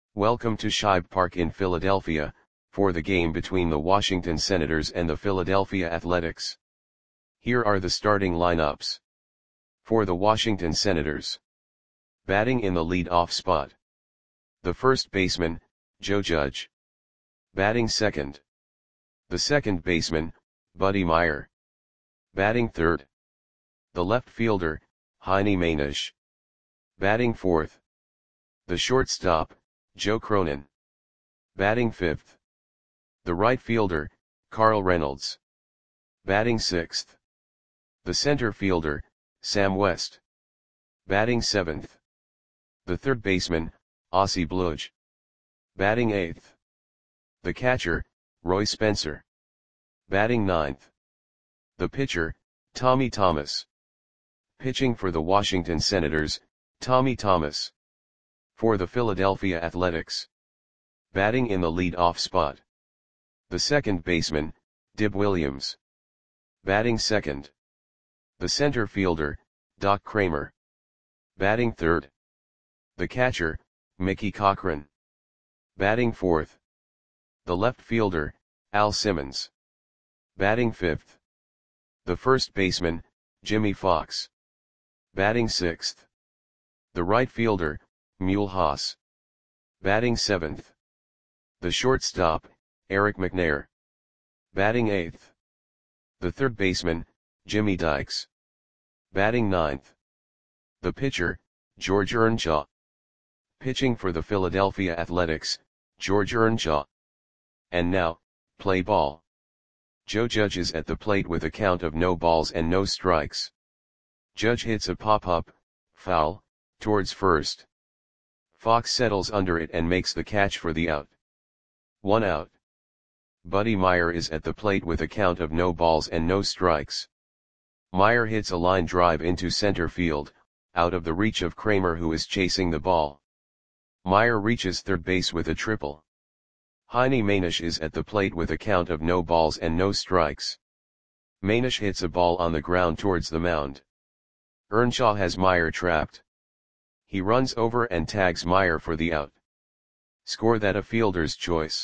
Welcome to Shibe Park in Philadelphia, for the game between the Washington Senators and the Philadelphia Athletics. Here are the starting lineups. For the Washington Senators. Batting in the lead-off spot. The first baseman, Joe Judge. Batting second. The second baseman, Buddy Myer. Batting third. The left fielder, Heine Mainisch. Batting fourth. The shortstop, Joe Cronin. Batting fifth. The right fielder, Carl Reynolds. Batting sixth. The center fielder, Sam West. Batting seventh. The third baseman, Ossie Bludge. Batting eighth. The catcher, Roy Spencer. Batting ninth. The pitcher, Tommy Thomas. Pitching for the Washington Senators, Tommy Thomas. For the Philadelphia Athletics. Batting in the lead-off spot. The second baseman, Dib Williams. Batting second. The center fielder, Doc Kramer. Batting third. The catcher, Mickey Cochrane. Batting fourth. The left fielder, Al Simmons. Batting fifth. The first baseman, Jimmy Fox. Batting sixth. The right fielder, Mule Haas. Batting seventh. The shortstop, Eric McNair. Batting eighth. The third baseman, Jimmy Dykes. Batting ninth. The pitcher, George Earnshaw. Pitching for the Philadelphia Athletics, George Earnshaw. And now, play ball. Joe Judge is at the plate with a count of no balls and no strikes. Judge hits a pop-up, foul, towards first. Fox settles under it and makes the catch for the out. 1 out. Buddy Myer is at the plate with a count of no balls and no strikes. Myer hits a line drive into center field, out of the reach of Kramer, who is chasing the ball. Myer reaches third base with a triple. Heine Mainisch is at the plate with a count of no balls and no strikes. Mainisch hits a ball on the ground towards the mound. Earnshaw has Myer trapped. He runs over and tags Myer for the out. Score that a fielder's choice.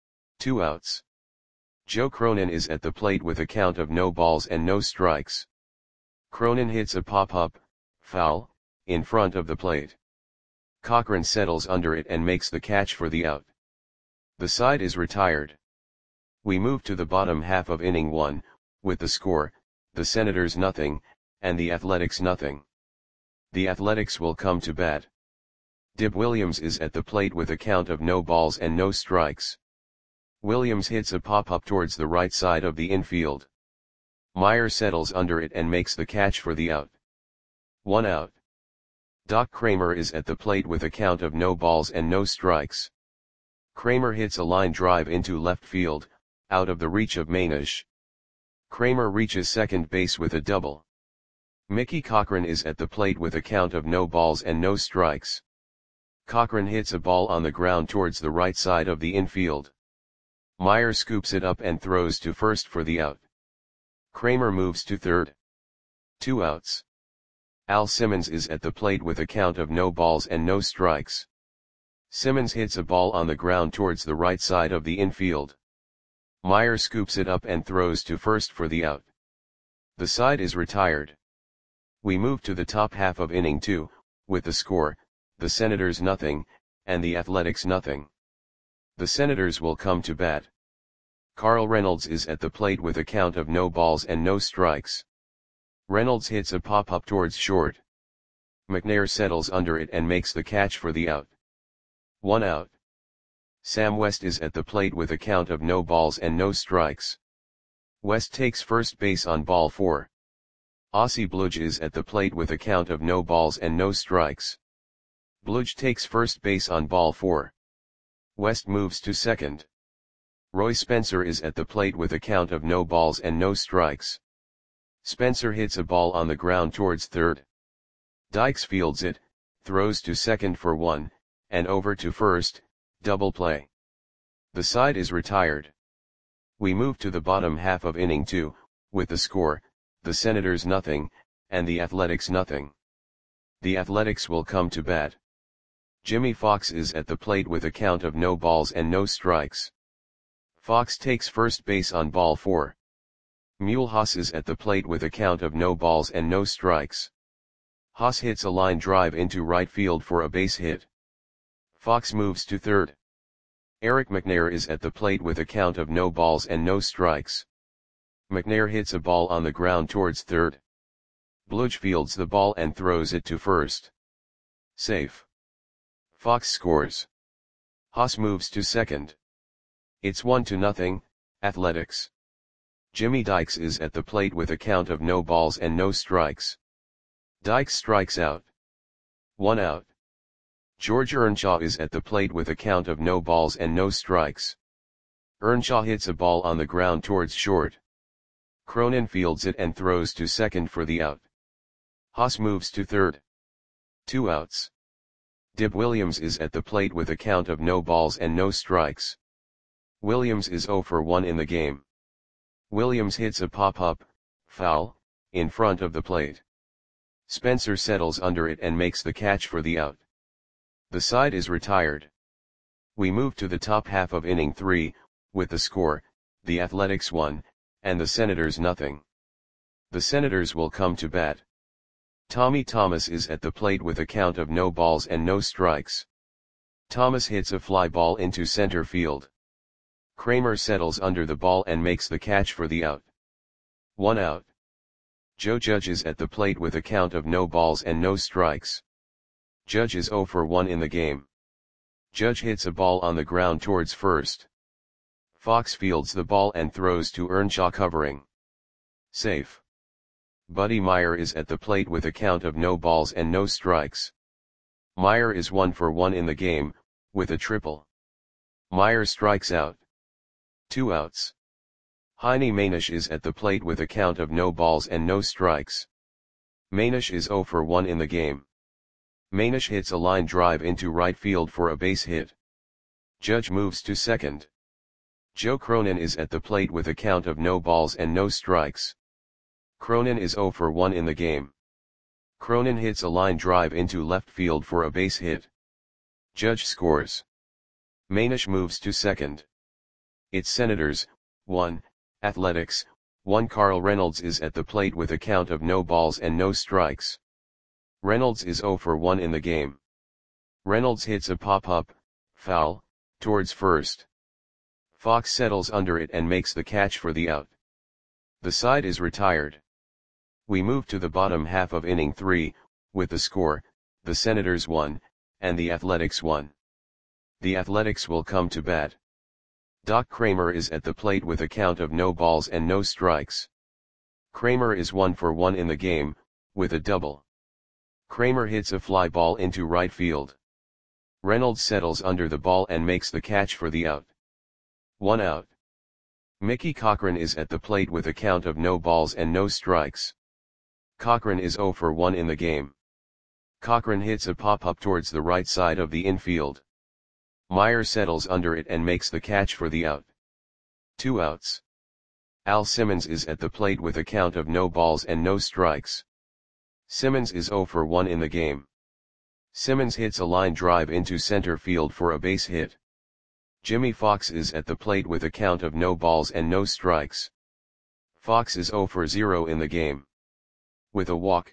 2 outs. Joe Cronin is at the plate with a count of no balls and no strikes. Cronin hits a pop-up, foul, in front of the plate. Cochrane settles under it and makes the catch for the out. The side is retired. We move to the bottom half of inning 1, with the score, the Senators 0, and the Athletics 0. The Athletics will come to bat. Dib Williams is at the plate with a count of no balls and no strikes. Williams hits a pop-up towards the right side of the infield. Myer settles under it and makes the catch for the out. 1 out. Doc Kramer is at the plate with a count of no balls and no strikes. Kramer hits a line drive into left field, out of the reach of Mainisch. Kramer reaches second base with a double. Mickey Cochrane is at the plate with a count of no balls and no strikes. Cochrane hits a ball on the ground towards the right side of the infield. Myer scoops it up and throws to first for the out. Kramer moves to third. 2 outs. Al Simmons is at the plate with a count of no balls and no strikes. Simmons hits a ball on the ground towards the right side of the infield. Myer scoops it up and throws to first for the out. The side is retired. We move to the top half of inning 2, with the score, the Senators 0, and the Athletics 0. The Senators will come to bat. Carl Reynolds is at the plate with a count of no balls and no strikes. Reynolds hits a pop-up towards short. McNair settles under it and makes the catch for the out. 1 out. Sam West is at the plate with a count of no balls and no strikes. West takes first base on ball 4. Ossie Bludge is at the plate with a count of no balls and no strikes. Bludge takes first base on ball 4. West moves to second. Roy Spencer is at the plate with a count of no balls and no strikes. Spencer hits a ball on the ground towards third. Dykes fields it, throws to second for 1, and over to first, double play. The side is retired. We move to the bottom half of inning 2, with the score, the Senators 0, and the Athletics 0. The Athletics will come to bat. Jimmy Fox is at the plate with a count of no balls and no strikes. Fox takes first base on ball 4. Mulhouse is at the plate with a count of no balls and no strikes. Haas hits a line drive into right field for a base hit. Fox moves to third. Eric McNair is at the plate with a count of no balls and no strikes. McNair hits a ball on the ground towards third. Bludge fields the ball and throws it to first. Safe. Fox scores. Haas moves to second. It's 1-0, Athletics. Jimmy Dykes is at the plate with a count of no balls and no strikes. Dykes strikes out. 1 out. George Earnshaw is at the plate with a count of no balls and no strikes. Earnshaw hits a ball on the ground towards short. Cronin fields it and throws to second for the out. Haas moves to third. 2 outs. Dib Williams is at the plate with a count of no balls and no strikes. Williams is 0 for 1 in the game. Williams hits a pop-up, foul, in front of the plate. Spencer settles under it and makes the catch for the out. The side is retired. We move to the top half of inning 3, with the score, the Athletics 1, and the Senators 0. The Senators will come to bat. Tommy Thomas is at the plate with a count of no balls and no strikes. Thomas hits a fly ball into center field. Kramer settles under the ball and makes the catch for the out. 1 out. Joe Judge is at the plate with a count of no balls and no strikes. Judge is 0 for 1 in the game. Judge hits a ball on the ground towards first. Fox fields the ball and throws to Earnshaw covering. Safe. Buddy Meyer is at the plate with a count of no balls and no strikes. Meyer is 1 for 1 in the game, with a triple. Meyer strikes out. 2 outs. Heine Manish is at the plate with a count of no balls and no strikes. Manish is 0 for 1 in the game. Manish hits a line drive into right field for a base hit. Judge moves to second. Joe Cronin is at the plate with a count of no balls and no strikes. Cronin is 0 for 1 in the game. Cronin hits a line drive into left field for a base hit. Judge scores. Manish moves to second. It's Senators, 1, Athletics, 1. Carl Reynolds is at the plate with a count of no balls and no strikes. Reynolds is 0 for 1 in the game. Reynolds hits a pop-up, foul, towards first. Fox settles under it and makes the catch for the out. The side is retired. We move to the bottom half of inning 3, with the score, the Senators 1, and the Athletics 1. The Athletics will come to bat. Doc Kramer is at the plate with a count of no balls and no strikes. Kramer is 1 for 1 in the game, with a double. Kramer hits a fly ball into right field. Reynolds settles under the ball and makes the catch for the out. 1 out. Mickey Cochran is at the plate with a count of no balls and no strikes. Cochran is 0 for 1 in the game. Cochran hits a pop-up towards the right side of the infield. Meyer settles under it and makes the catch for the out. 2 outs. Al Simmons is at the plate with a count of no balls and no strikes. Simmons is 0 for 1 in the game. Simmons hits a line drive into center field for a base hit. Jimmy Fox is at the plate with a count of no balls and no strikes. Fox is 0 for 0 in the game. With a walk.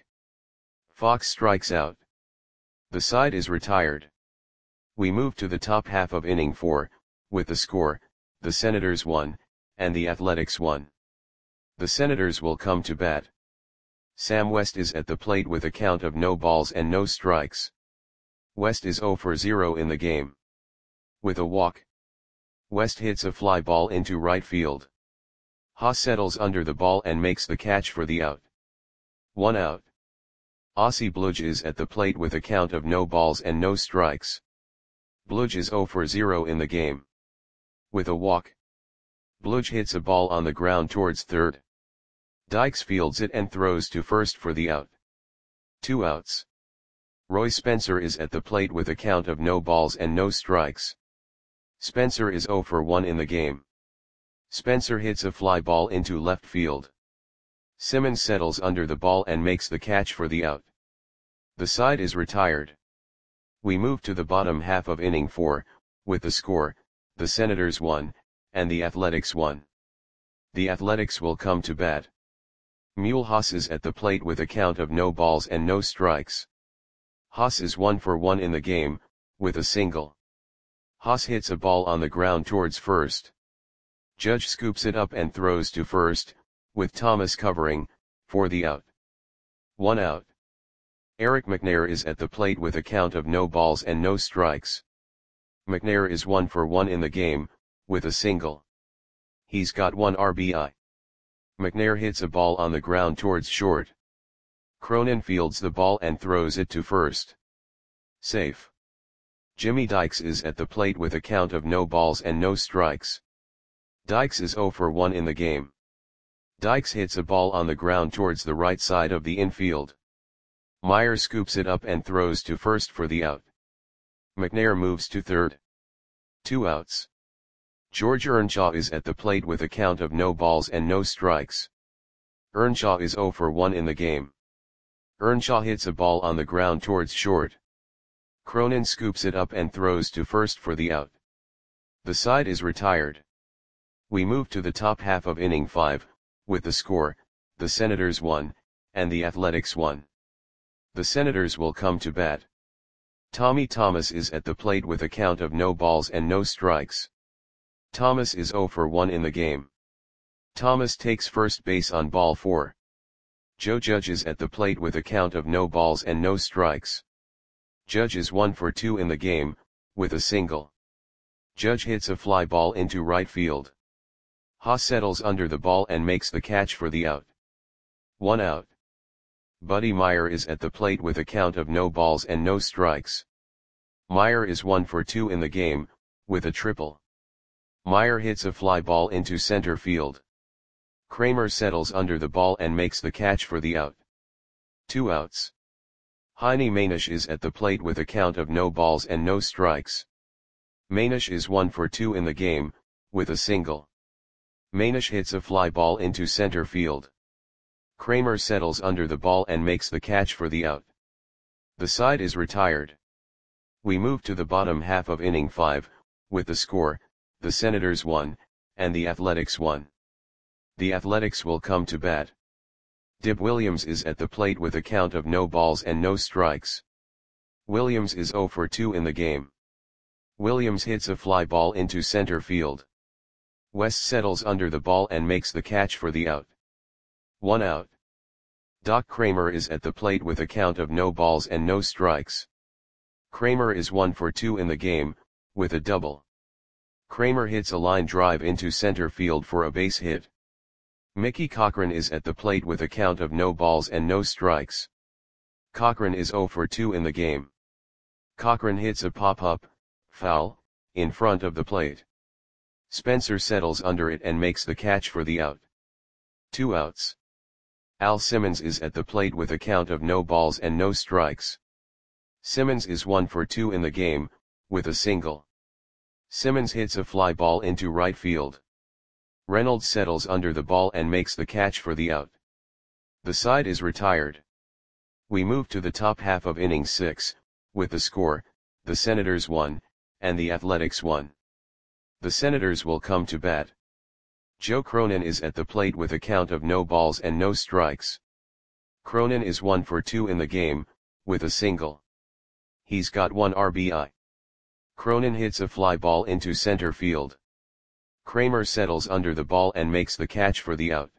Fox strikes out. The side is retired. We move to the top half of inning 4, with the score, the Senators 1, and the Athletics 1. The Senators will come to bat. Sam West is at the plate with a count of no balls and no strikes. West is 0 for 0 in the game. With a walk. West hits a fly ball into right field. Haas settles under the ball and makes the catch for the out. 1 out. Ossie Bludge is at the plate with a count of no balls and no strikes. Bludge is 0 for 0 in the game. With a walk. Bludge hits a ball on the ground towards third. Dykes fields it and throws to first for the out. 2 outs. Roy Spencer is at the plate with a count of no balls and no strikes. Spencer is 0 for 1 in the game. Spencer hits a fly ball into left field. Simmons settles under the ball and makes the catch for the out. The side is retired. We move to the bottom half of inning 4, with the score, the Senators 1, and the Athletics 1. The Athletics will come to bat. Mule Haas is at the plate with a count of no balls and no strikes. Haas is 1 for 1 in the game, with a single. Haas hits a ball on the ground towards first. Judge scoops it up and throws to first, with Thomas covering, for the out. 1 out. Eric McNair is at the plate with a count of no balls and no strikes. McNair is 1 for 1 in the game, with a single. He's got 1 RBI. McNair hits a ball on the ground towards short. Cronin fields the ball and throws it to first. Safe. Jimmy Dykes is at the plate with a count of no balls and no strikes. Dykes is 0 for 1 in the game. Dykes hits a ball on the ground towards the right side of the infield. Meyer scoops it up and throws to first for the out. McNair moves to third. 2 outs. George Earnshaw is at the plate with a count of no balls and no strikes. Earnshaw is 0 for 1 in the game. Earnshaw hits a ball on the ground towards short. Cronin scoops it up and throws to first for the out. The side is retired. We move to the top half of inning 5, with the score, the Senators 1, and the Athletics 1. The Senators will come to bat. Tommy Thomas is at the plate with a count of no balls and no strikes. Thomas is 0 for 1 in the game. Thomas takes first base on ball 4. Joe Judge is at the plate with a count of no balls and no strikes. Judge is 1 for 2 in the game, with a single. Judge hits a fly ball into right field. Haas settles under the ball and makes the catch for the out. 1 out. Buddy Meyer is at the plate with a count of no balls and no strikes. Meyer is 1 for 2 in the game, with a triple. Meyer hits a fly ball into center field. Kramer settles under the ball and makes the catch for the out. 2 outs. Heine Manish is at the plate with a count of no balls and no strikes. Manish is 1 for 2 in the game, with a single. Manish hits a fly ball into center field. Kramer settles under the ball and makes the catch for the out. The side is retired. We move to the bottom half of inning 5, with the score, the Senators 1, and the Athletics 1. The Athletics will come to bat. Dib Williams is at the plate with a count of no balls and no strikes. Williams is 0 for 2 in the game. Williams hits a fly ball into center field. West settles under the ball and makes the catch for the out. 1 out. Doc Kramer is at the plate with a count of no balls and no strikes. Kramer is 1 for 2 in the game, with a double. Kramer hits a line drive into center field for a base hit. Mickey Cochran is at the plate with a count of no balls and no strikes. Cochran is 0 for 2 in the game. Cochran hits a pop-up, foul, in front of the plate. Spencer settles under it and makes the catch for the out. 2 outs. Al Simmons is at the plate with a count of no balls and no strikes. Simmons is 1 for 2 in the game, with a single. Simmons hits a fly ball into right field. Reynolds settles under the ball and makes the catch for the out. The side is retired. We move to the top half of inning 6, with the score, the Senators 1, and the Athletics 1. The Senators will come to bat. Joe Cronin is at the plate with a count of no balls and no strikes. Cronin is 1 for 2 in the game, with a single. He's got 1 RBI. Cronin hits a fly ball into center field. Kramer settles under the ball and makes the catch for the out.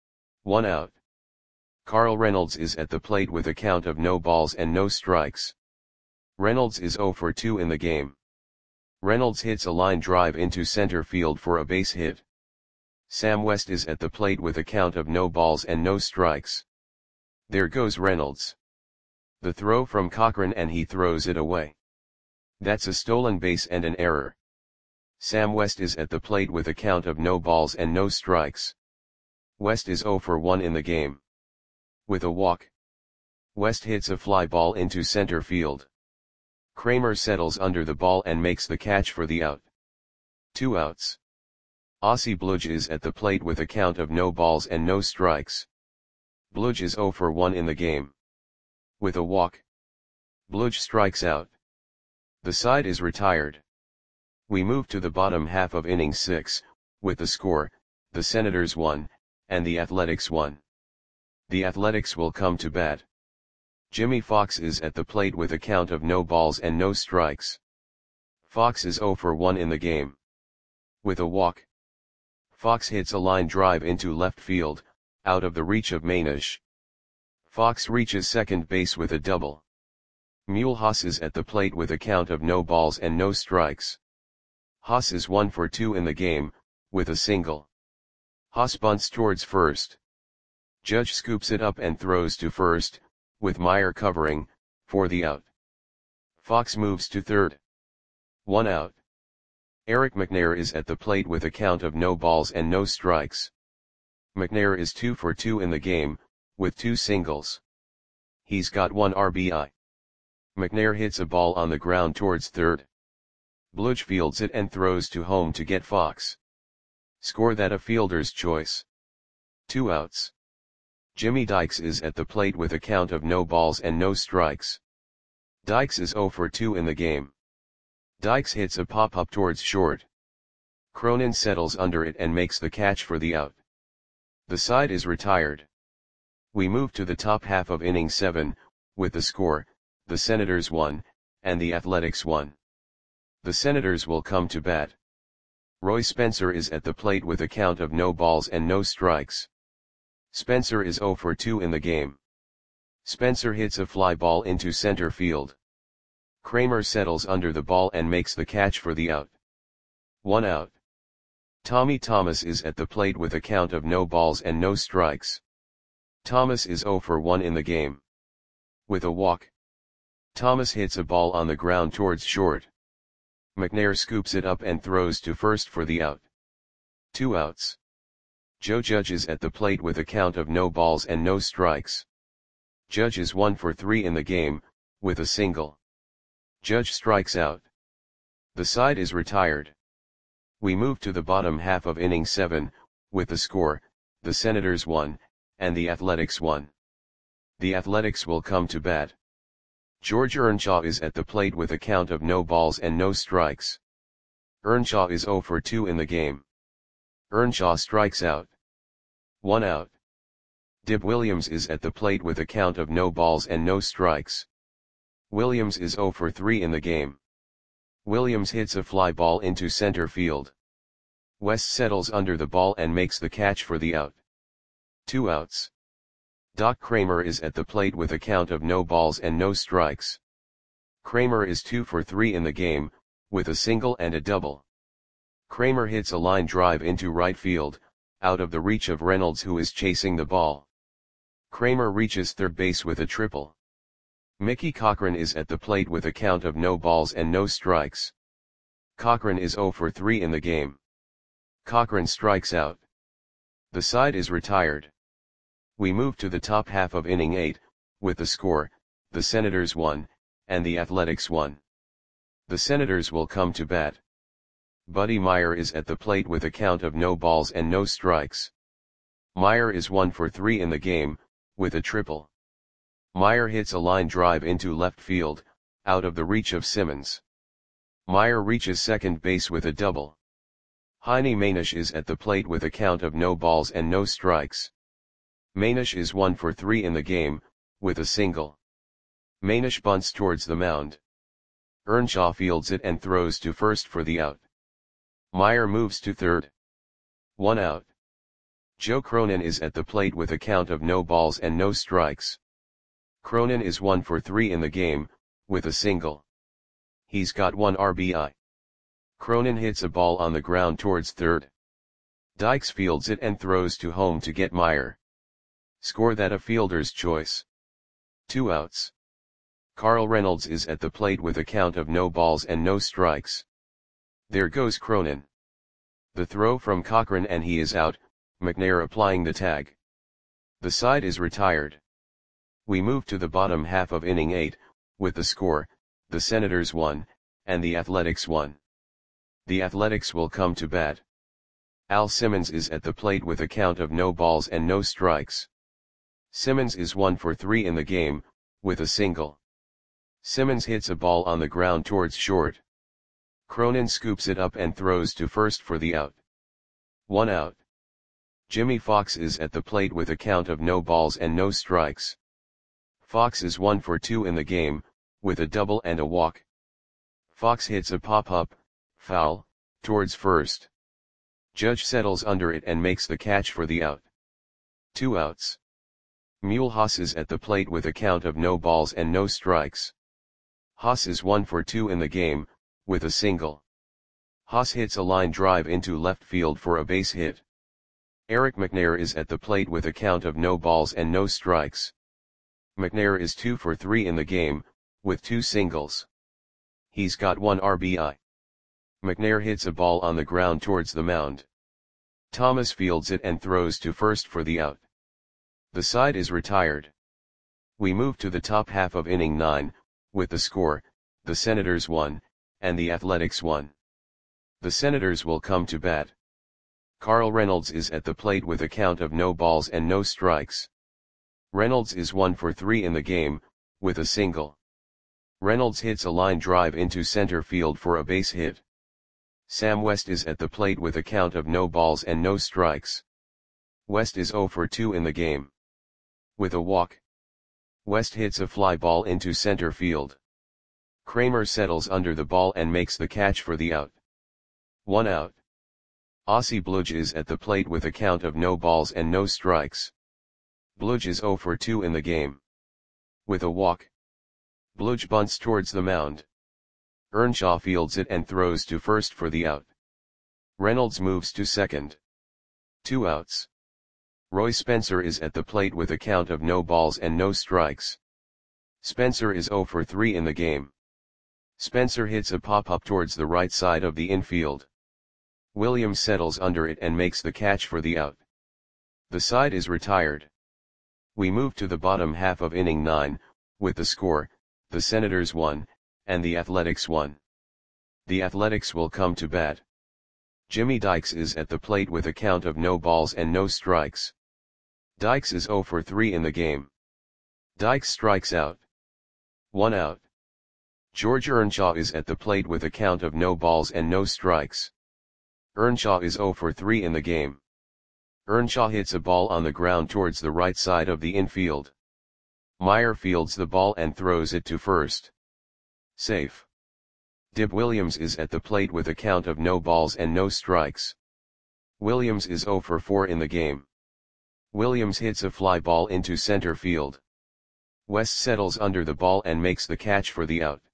1 out. Carl Reynolds is at the plate with a count of no balls and no strikes. Reynolds is 0 for 2 in the game. Reynolds hits a line drive into center field for a base hit. Sam West is at the plate with a count of no balls and no strikes. There goes Reynolds. The throw from Cochran and he throws it away. That's a stolen base and an error. Sam West is at the plate with a count of no balls and no strikes. West is 0 for 1 in the game. With a walk. West hits a fly ball into center field. Kramer settles under the ball and makes the catch for the out. 2 outs. Ossie Bludge is at the plate with a count of no balls and no strikes. Bludge is 0 for 1 in the game. With a walk. Bludge strikes out. The side is retired. We move to the bottom half of inning 6, with the score, the Senators 1, and the Athletics 1. The Athletics will come to bat. Jimmy Fox is at the plate with a count of no balls and no strikes. Fox is 0 for 1 in the game. With a walk, Fox hits a line drive into left field, out of the reach of Mainish. Fox reaches second base with a double. Mulhouse is at the plate with a count of no balls and no strikes. Haas is 1 for 2 in the game, with a single. Haas bunts towards first. Judge scoops it up and throws to first, with Meyer covering, for the out. Fox moves to third. 1 out. Eric McNair is at the plate with a count of no balls and no strikes. McNair is 2 for 2 in the game, with 2 singles. He's got 1 RBI. McNair hits a ball on the ground towards third. Bludge fields it and throws to home to get Fox. Score that a fielder's choice. 2 outs. Jimmy Dykes is at the plate with a count of no balls and no strikes. Dykes is 0 for 2 in the game. Dykes hits a pop-up towards short. Cronin settles under it and makes the catch for the out. The side is retired. We move to the top half of inning 7, with the score, the Senators 1, and the Athletics 1. The Senators will come to bat. Roy Spencer is at the plate with a count of no balls and no strikes. Spencer is 0 for 2 in the game. Spencer hits a fly ball into center field. Kramer settles under the ball and makes the catch for the out. 1 out. Tommy Thomas is at the plate with a count of no balls and no strikes. Thomas is 0 for 1 in the game. With a walk, Thomas hits a ball on the ground towards short. McNair scoops it up and throws to first for the out. 2 outs. Joe Judge is at the plate with a count of no balls and no strikes. Judge is 1 for 3 in the game, with a single. Judge strikes out. The side is retired. We move to the bottom half of inning 7, with the score, the Senators 1, and the Athletics 1. The Athletics will come to bat. George Earnshaw is at the plate with a count of no balls and no strikes. Earnshaw is 0 for 2 in the game. Earnshaw strikes out. 1 out. Dib Williams is at the plate with a count of no balls and no strikes. Williams is 0 for 3 in the game. Williams hits a fly ball into center field. West settles under the ball and makes the catch for the out. 2 outs. Doc Kramer is at the plate with a count of no balls and no strikes. Kramer is 2 for 3 in the game, with a single and a double. Kramer hits a line drive into right field, out of the reach of Reynolds who is chasing the ball. Kramer reaches third base with a triple. Mickey Cochran is at the plate with a count of no balls and no strikes. Cochran is 0 for 3 in the game. Cochran strikes out. The side is retired. We move to the top half of inning 8, with the score, the Senators 1, and the Athletics 1. The Senators will come to bat. Buddy Meyer is at the plate with a count of no balls and no strikes. Meyer is 1 for 3 in the game, with a triple. Meyer hits a line drive into left field, out of the reach of Simmons. Meyer reaches second base with a double. Heine Mainish is at the plate with a count of no balls and no strikes. Mainish is 1 for 3 in the game, with a single. Mainish bunts towards the mound. Earnshaw fields it and throws to first for the out. Meyer moves to third. 1 out. Joe Cronin is at the plate with a count of no balls and no strikes. Cronin is 1 for 3 in the game, with a single. He's got 1 RBI. Cronin hits a ball on the ground towards third. Dykes fields it and throws to home to get Meyer. Score that a fielder's choice. 2 outs. Carl Reynolds is at the plate with a count of no balls and no strikes. There goes Cronin. The throw from Cochran and he is out, McNair applying the tag. The side is retired. We move to the bottom half of inning 8, with the score, the Senators 1, and the Athletics 1. The Athletics will come to bat. Al Simmons is at the plate with a count of no balls and no strikes. Simmons is 1 for 3 in the game, with a single. Simmons hits a ball on the ground towards short. Cronin scoops it up and throws to first for the out. 1 out. Jimmy Fox is at the plate with a count of no balls and no strikes. Fox is 1 for 2 in the game, with a double and a walk. Fox hits a pop-up, foul, towards first. Judge settles under it and makes the catch for the out. 2 outs. Mulhouse is at the plate with a count of no balls and no strikes. Haas is 1 for 2 in the game, with a single. Haas hits a line drive into left field for a base hit. Eric McNair is at the plate with a count of no balls and no strikes. McNair is 2 for 3 in the game, with 2 singles. He's got 1 RBI. McNair hits a ball on the ground towards the mound. Thomas fields it and throws to first for the out. The side is retired. We move to the top half of inning 9, with the score, the Senators 1, and the Athletics 1. The Senators will come to bat. Carl Reynolds is at the plate with a count of no balls and no strikes. Reynolds is 1 for 3 in the game, with a single. Reynolds hits a line drive into center field for a base hit. Sam West is at the plate with a count of no balls and no strikes. West is 0 for 2 in the game. With a walk. West hits a fly ball into center field. Kramer settles under the ball and makes the catch for the out. 1 out. Ossie Bludge is at the plate with a count of no balls and no strikes. Bludge is 0 for 2 in the game. With a walk. Bludge bunts towards the mound. Earnshaw fields it and throws to first for the out. Reynolds moves to second. 2 outs. Roy Spencer is at the plate with a count of no balls and no strikes. Spencer is 0 for 3 in the game. Spencer hits a pop-up towards the right side of the infield. Williams settles under it and makes the catch for the out. The side is retired. We move to the bottom half of inning 9, with the score, the Senators 1, and the Athletics 1. The Athletics will come to bat. Jimmy Dykes is at the plate with a count of no balls and no strikes. Dykes is 0 for 3 in the game. Dykes strikes out. 1 out. George Earnshaw is at the plate with a count of no balls and no strikes. Earnshaw is 0 for 3 in the game. Earnshaw hits a ball on the ground towards the right side of the infield. Meyer fields the ball and throws it to first. Safe. Dib Williams is at the plate with a count of no balls and no strikes. Williams is 0 for 4 in the game. Williams hits a fly ball into center field. West settles under the ball and makes the catch for the out.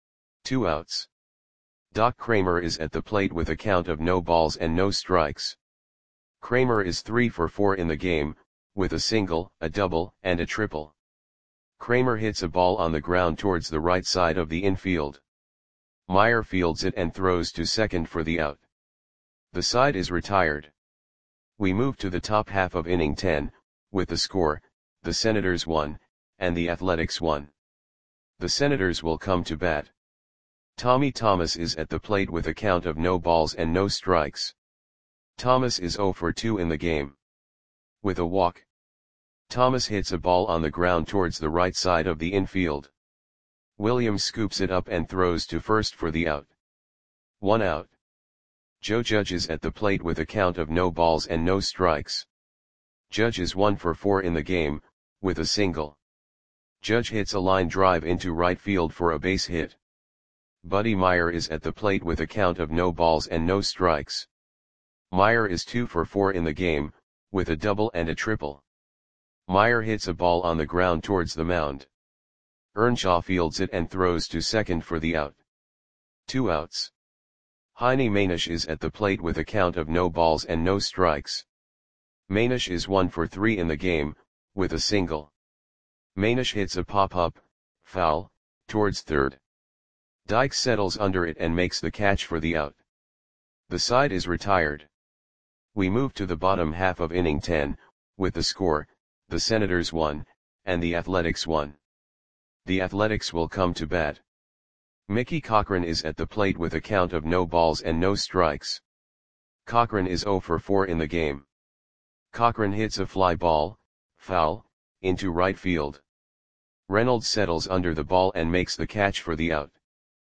2 outs. Doc Kramer is at the plate with a count of no balls and no strikes. Kramer is 3 for 4 in the game, with a single, a double, and a triple. Kramer hits a ball on the ground towards the right side of the infield. Meyer fields it and throws to second for the out. The side is retired. We move to the top half of inning 10, with the score, the Senators 1, and the Athletics 1. The Senators will come to bat. Tommy Thomas is at the plate with a count of no balls and no strikes. Thomas is 0 for 2 in the game. With a walk. Thomas hits a ball on the ground towards the right side of the infield. Williams scoops it up and throws to first for the out. 1 out. Joe Judge is at the plate with a count of no balls and no strikes. Judge is 1 for 4 in the game, with a single. Judge hits a line drive into right field for a base hit. Buddy Meyer is at the plate with a count of no balls and no strikes. Meyer is 2 for 4 in the game, with a double and a triple. Meyer hits a ball on the ground towards the mound. Earnshaw fields it and throws to second for the out. 2 outs. Heine Manish is at the plate with a count of no balls and no strikes. Manish is 1 for 3 in the game, with a single. Manish hits a pop-up, foul, towards third. Dykes settles under it and makes the catch for the out. The side is retired. We move to the bottom half of inning 10, with the score, the Senators 1, and the Athletics 1. The Athletics will come to bat. Mickey Cochran is at the plate with a count of no balls and no strikes. Cochran is 0 for 4 in the game. Cochran hits a fly ball, foul, into right field. Reynolds settles under the ball and makes the catch for the out.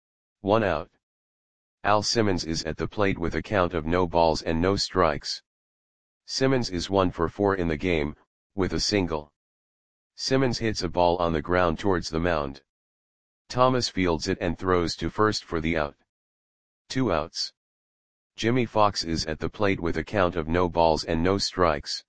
1 out. Al Simmons is at the plate with a count of no balls and no strikes. Simmons is 1 for 4 in the game, with a single. Simmons hits a ball on the ground towards the mound. Thomas fields it and throws to first for the out. 2 outs. Jimmy Fox is at the plate with a count of no balls and no strikes.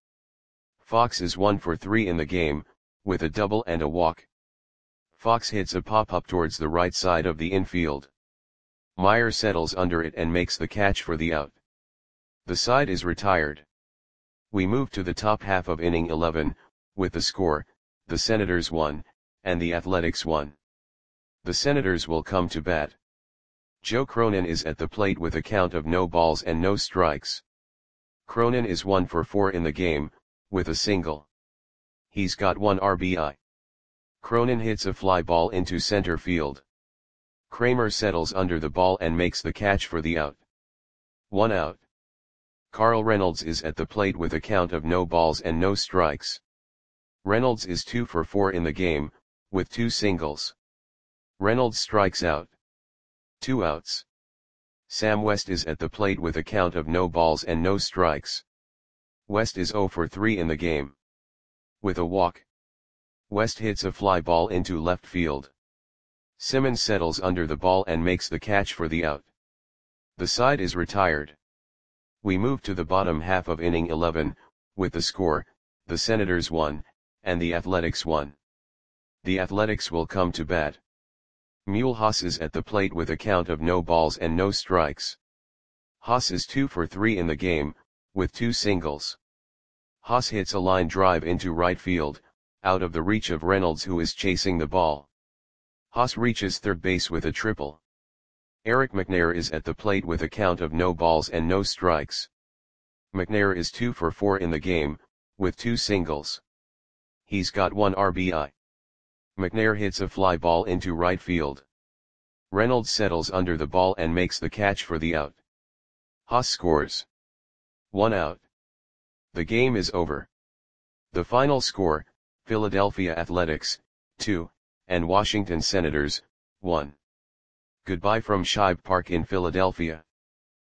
Fox is 1 for 3 in the game, with a double and a walk. Fox hits a pop-up towards the right side of the infield. Meyer settles under it and makes the catch for the out. The side is retired. We move to the top half of inning 11, with the score, the Senators 1, and the Athletics 1. The Senators will come to bat. Joe Cronin is at the plate with a count of no balls and no strikes. Cronin is 1 for 4 in the game, with a single. He's got 1 RBI. Cronin hits a fly ball into center field. Kramer settles under the ball and makes the catch for the out. 1 out. Carl Reynolds is at the plate with a count of no balls and no strikes. Reynolds is 2 for 4 in the game, with 2 singles. Reynolds strikes out. 2 outs. Sam West is at the plate with a count of no balls and no strikes. West is 0 for 3 in the game. With a walk. West hits a fly ball into left field. Simmons settles under the ball and makes the catch for the out. The side is retired. We move to the bottom half of inning 11, with the score, the Senators 1, and the Athletics 1. The Athletics will come to bat. Mule Haas is at the plate with a count of no balls and no strikes. Haas is 2 for 3 in the game, with 2 singles. Haas hits a line drive into right field, out of the reach of Reynolds, who is chasing the ball. Haas reaches third base with a triple. Eric McNair is at the plate with a count of no balls and no strikes. McNair is 2 for 4 in the game, with 2 singles. He's got 1 RBI. McNair hits a fly ball into right field. Reynolds settles under the ball and makes the catch for the out. Haas scores. 1 out. The game is over. The final score, Philadelphia Athletics, 2, and Washington Senators, 1. Goodbye from Shibe Park in Philadelphia.